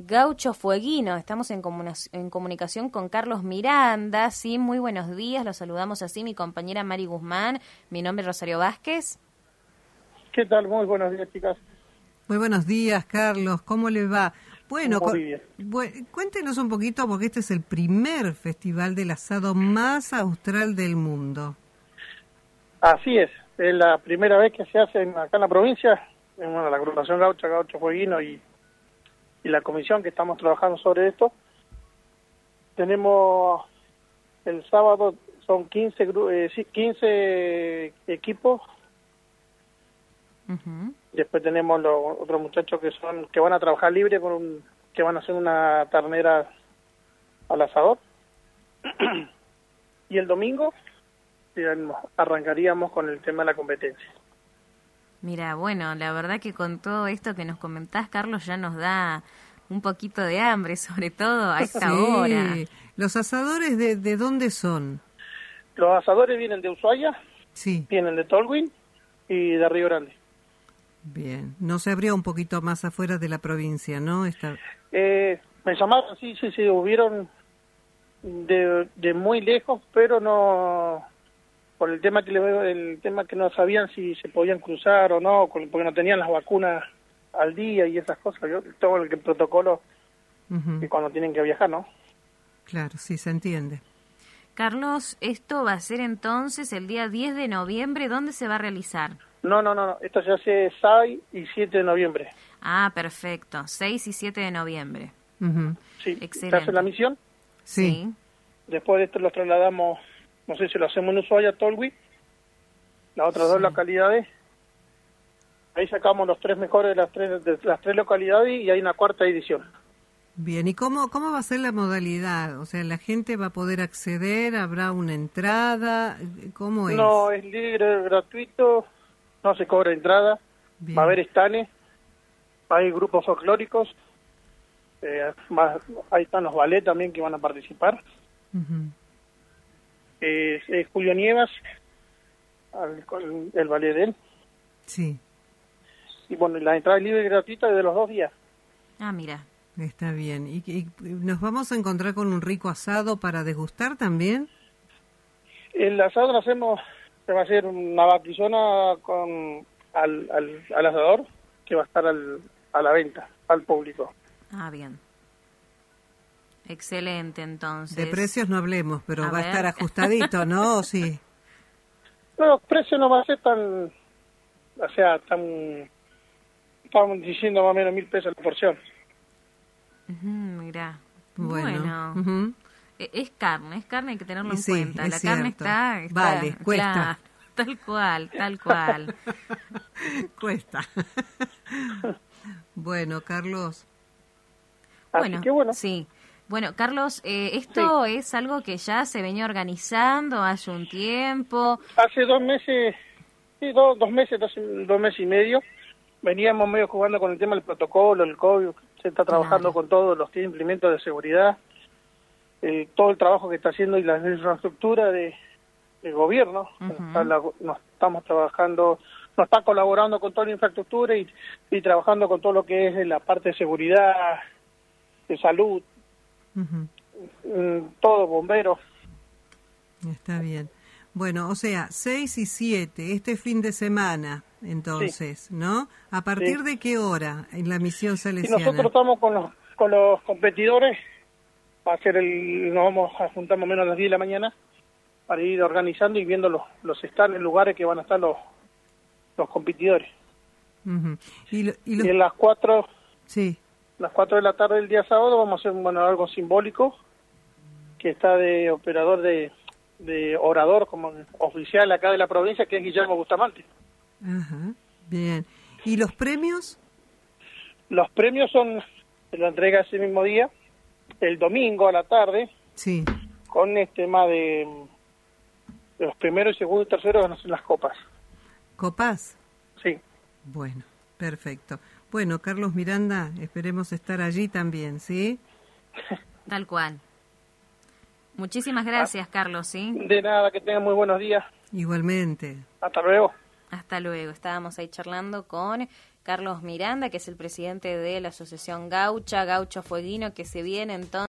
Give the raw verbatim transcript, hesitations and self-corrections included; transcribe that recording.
Gaucho Fueguino. Estamos en, comuna- en comunicación con Carlos Miranda. Sí, muy buenos días. Los saludamos así, mi compañera Mari Guzmán. Mi nombre es Rosario Vázquez. ¿Qué tal? Muy buenos días, chicas. Muy buenos días, Carlos. ¿Cómo le va? Bueno, cu- Bolivia. bu- cuéntenos un poquito, porque este es el primer festival del asado más austral del mundo. Así es, es la primera vez que se hace en- acá en la provincia, en, bueno, la agrupación Gaucha, Gaucho Fueguino y, y la comisión que estamos trabajando sobre esto. Tenemos el sábado, son quince, gru- eh, sí, quince equipos. Uh-huh. Después tenemos los otros muchachos que son que van a trabajar libre con un, que van a hacer una ternera al asador. Y el domingo digamos, arrancaríamos con el tema de la competencia. Mira, bueno, la verdad que con todo esto que nos comentás, Carlos, ya nos da un poquito de hambre, sobre todo a esta Sí. hora. ¿Los asadores de, de dónde son? Los asadores vienen de Ushuaia, Sí. vienen de Tolwyn y de Río Grande. Bien. No se abrió un poquito más afuera de la provincia, ¿no? Esta... Eh, me llamaron, sí, sí, sí, hubieron de, de muy lejos, pero no, por el tema que le veo, el tema que no sabían si se podían cruzar o no, con- porque no tenían las vacunas al día y esas cosas, yo, todo el que- protocolo Ujú. que cuando tienen que viajar, ¿no? Claro, sí, se entiende. Carlos, esto va a ser entonces el día diez de noviembre. ¿Dónde se va a realizar? No, no, no, no, esto se hace seis y siete de noviembre. Ah, perfecto. seis y siete de noviembre. Ujú. Sí, Excelente. se hace la misión, Sí. después de esto los trasladamos, no sé si lo hacemos en Ushuaia, Tolwyn, las otras Sí. dos localidades. Ahí sacamos los tres mejores de las tres de las tres localidades y hay una cuarta edición. Bien, ¿y cómo, cómo va a ser la modalidad? O sea, ¿la gente va a poder acceder? ¿Habrá una entrada? ¿Cómo es? No, es libre, gratuito, no se cobra entrada, Bien. va a haber estanes, hay grupos folclóricos, eh, va- ahí están los ballet también que van a participar. Ujú. Eh, es Julio Nievas, al- con el ballet de él. Sí, Y bueno, la entrada es libre y gratuita de los dos días. Ah, mira. está bien. ¿Y, y nos vamos a encontrar con un rico asado para degustar también? El asado lo hacemos, se va a hacer una vaquillona con al, al, al asador que va a estar al, a la venta, al público. Ah, bien. Excelente, entonces. De precios no hablemos, pero A va ver. a estar ajustadito, ¿no? Sí. No, los precios no va a ser tan, o sea, tan, estamos diciendo más o menos mil pesos la porción. Ujú, mirá. Bueno. Bueno. Ujú. E- Es carne, es carne, hay que tenerlo Y en sí, cuenta. es La carne cierto. está, está- Vale, cuesta. claro, tal cual, tal cual. Cuesta. Bueno, Carlos. Así que bueno, Sí. Bueno, Carlos, eh, esto es algo que ya se venía organizando hace un tiempo. hace dos meses, sí, dos, dos meses, dos, dos meses y medio, veníamos medio jugando con el tema del protocolo, el COVID, se está trabajando Claro. con todos los implementos de seguridad, eh, todo el trabajo que está haciendo y la infraestructura de, del gobierno, Ujú. Está la- nos estamos trabajando, nos está colaborando con toda la infraestructura y, y trabajando con todo lo que es la parte de seguridad, de salud, Ujú. mm, todo, bomberos. Está bien. Bueno, o sea, seis y siete, este fin de semana, entonces, ¿no? ¿A partir Sí. de qué hora en la misión Y salesiana? nosotros estamos con los con los competidores, va a ser el, nos vamos a juntar más o menos a las diez de la mañana para ir organizando y viendo los los stands, lugares que van a estar los los competidores. Ujú. Y, lo- y Y los- en las cuatro Sí, las cuatro de la tarde del día sábado vamos a hacer bueno algo simbólico que está de operador de de orador como oficial acá de la provincia, que es Guillermo Bustamante. ajá, bien. ¿Y los premios? Los premios son se la entrega ese mismo día, el domingo a la tarde, Sí, con este tema de, de los primeros, y segundos y terceros van a ser las copas. ¿copas? Sí, Bueno, perfecto. Bueno, Carlos Miranda, esperemos estar allí también, ¿sí? Tal cual. Muchísimas gracias, Carlos, ¿sí? de nada, que tengan muy buenos días. Igualmente. Hasta luego. Hasta luego. Estábamos ahí charlando con Carlos Miranda, que es el presidente de la Asociación Gaucha, Gaucho Fueguino, que se viene entonces